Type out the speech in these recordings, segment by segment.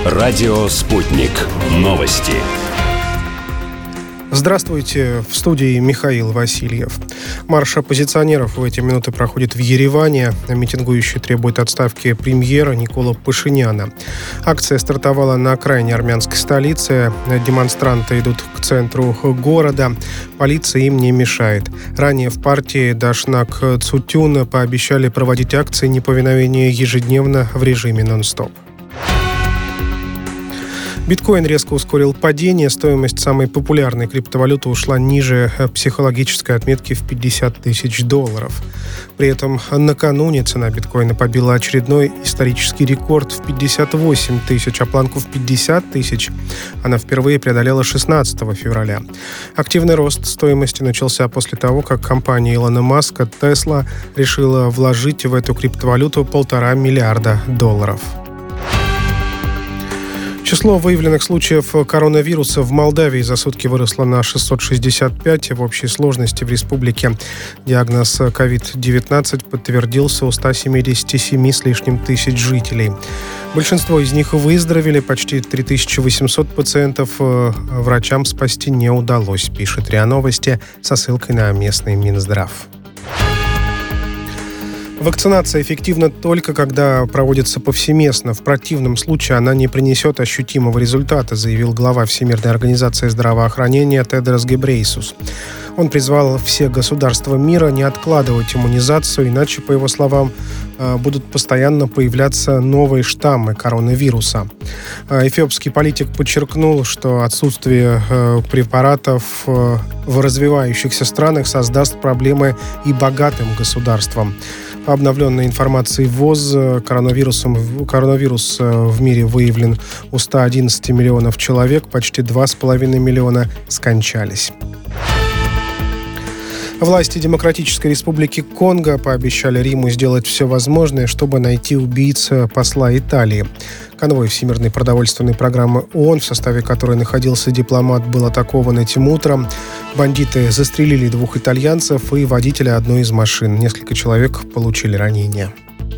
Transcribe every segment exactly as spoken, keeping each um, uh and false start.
Радио «Спутник». Новости. Здравствуйте, в студии Михаил Васильев. Марш оппозиционеров в эти минуты проходит в Ереване. Митингующие требуют отставки премьера Никола Пашиняна. Акция стартовала на окраине армянской столицы. Демонстранты идут к центру города. Полиция им не мешает. Ранее в партии Дашнак Цутюн пообещали проводить акции неповиновения ежедневно в режиме нон-стоп. Биткоин резко ускорил падение. Стоимость самой популярной криптовалюты ушла ниже психологической отметки в пятьдесят тысяч долларов. При этом накануне цена биткоина побила очередной исторический рекорд в пятьдесят восемь тысяч, а планку в пятьдесят тысяч она впервые преодолела шестнадцатого февраля. Активный рост стоимости начался после того, как компания Илона Маска Tesla решила вложить в эту криптовалюту полтора миллиарда долларов. Число выявленных случаев коронавируса в Молдавии за сутки выросло на шестьсот шестьдесят пять. В общей сложности в республике диагноз ковид девятнадцать подтвердился у ста семидесяти семи с лишним тысяч жителей. Большинство из них выздоровели, почти три тысячи восемьсот пациентов врачам спасти не удалось, пишет РИА Новости со ссылкой на местный Минздрав. Вакцинация эффективна только когда проводится повсеместно. В противном случае она не принесет ощутимого результата, заявил глава Всемирной организации здравоохранения Тедрос Гебрейесус. Он призвал все государства мира не откладывать иммунизацию, иначе, по его словам, будут постоянно появляться новые штаммы коронавируса. Эфиопский политик подчеркнул, что отсутствие препаратов в развивающихся странах создаст проблемы и богатым государствам. По обновленной информации ВОЗ, коронавирусом, коронавирус в мире выявлен у ста одиннадцати миллионов человек, почти два с половиной миллиона скончались. Власти Демократической Республики Конго пообещали Риму сделать все возможное, чтобы найти убийц посла Италии. Конвой Всемирной продовольственной программы ООН, в составе которой находился дипломат, был атакован этим утром. Бандиты застрелили двух итальянцев и водителя одной из машин. Несколько человек получили ранения.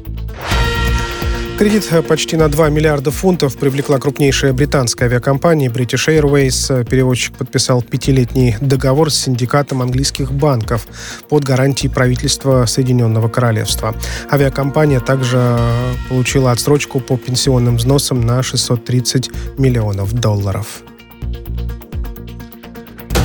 Кредит почти на два миллиарда фунтов привлекла крупнейшая британская авиакомпания British Airways. Перевозчик подписал пятилетний договор с синдикатом английских банков под гарантией правительства Соединенного Королевства. Авиакомпания также получила отсрочку по пенсионным взносам на шестьсот тридцать миллионов долларов.